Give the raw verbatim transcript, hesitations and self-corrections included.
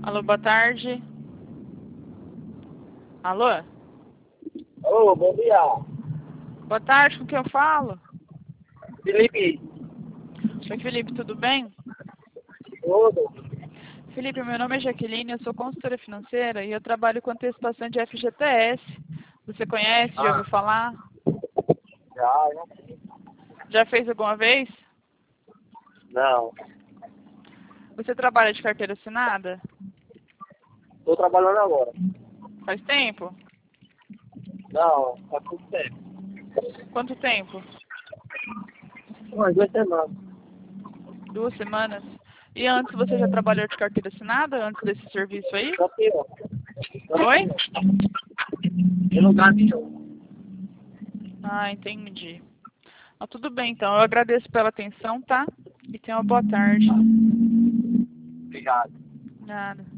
Alô, boa tarde. Alô? Alô, bom dia. Boa tarde, com quem eu falo? Felipe. Oi, Felipe, tudo bem? Tudo. Felipe, meu nome é Jaqueline, eu sou consultora financeira e eu trabalho com antecipação de F G T S. Você conhece, já Ah, ouviu falar? já, né? Já fez alguma vez? Não. Você trabalha de carteira assinada? Tô trabalhando agora. Faz tempo? Não, faz muito tempo. Quanto tempo? Umas duas semanas. Duas semanas? E antes você já trabalhou de carteira assinada, antes desse serviço aí? Só pior. Só Oi? pior. Em lugar nenhum. Ah, entendi. Ah, tudo bem, então. Eu agradeço pela atenção, tá? E tenha uma boa tarde. Obrigado. Nada.